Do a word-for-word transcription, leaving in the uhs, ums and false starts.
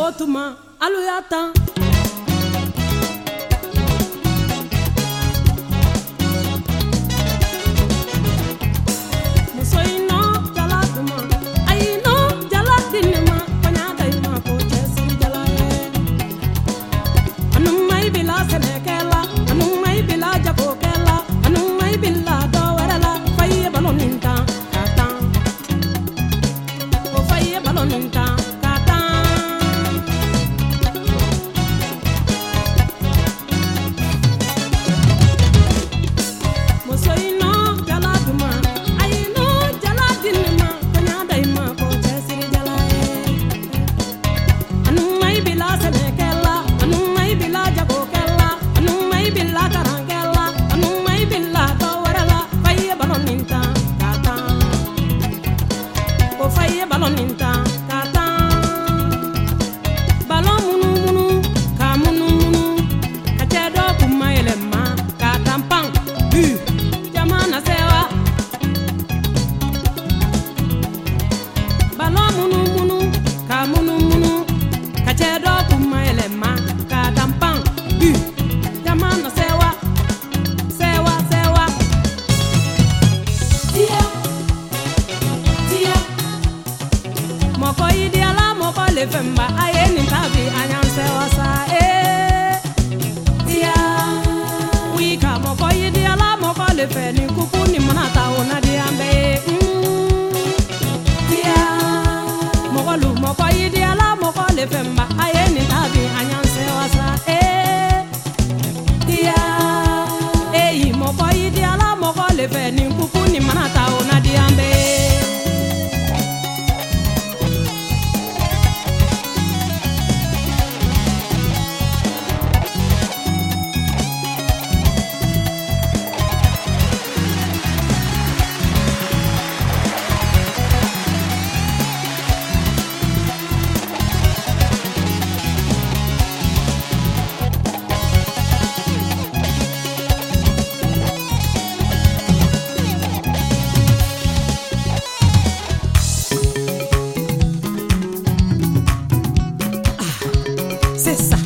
tuma alu y'a tan muso in nɔ jala tuma ayi nɔ jala dinima kɔɲa da i ma ko cɛsiri jala ye anu ma i bila sɛnɛkɛla anu ma i bila jagokɛla anu ma i bila dɔ wɛrɛ la fa i ye balo nin tan ka tan ko fa i ye balo nin tan ka tan muso in nɔ jala duma ayi nɔ jala dinima kɔɲa da i ma ko cɛsiri jala ye anu ma i bila sɛnɛkɛla anu ma i bila jagokɛla anu ma i bila karankɛla anu ma i bila dɔ wɛrɛ la fa i ye balo nin tan ka tan ko fa i ye balo nin tan ka tan balo munumunu ka munumunu ka cɛ dɔ kuma yɛlɛma ka tan pan bu jama na sewa balo munumunu ka munumunu ka cɛ dɔ kuma yɛlɛma ka tan pan bu jama na sewa sewa sewa tia tia mɔkɔ yidiala mɔkɔ le fɛnba a ye nin ta bi a y'an sewa sa ee tia wika mɔkɔ yidiala mɔkɔ le fɛ nin kuku nin mana ta o na di an bɛɛ ye mm. tia mɔkɔ lu mɔkɔ yidiala mɔkɔ le fɛnba a ye nin ta bi a y'an sewa sa ee tia eyi mɔkɔ yidiala mɔkɔ le fɛ nin kuku nin mana ta o na di an bɛɛ ye c'est ça.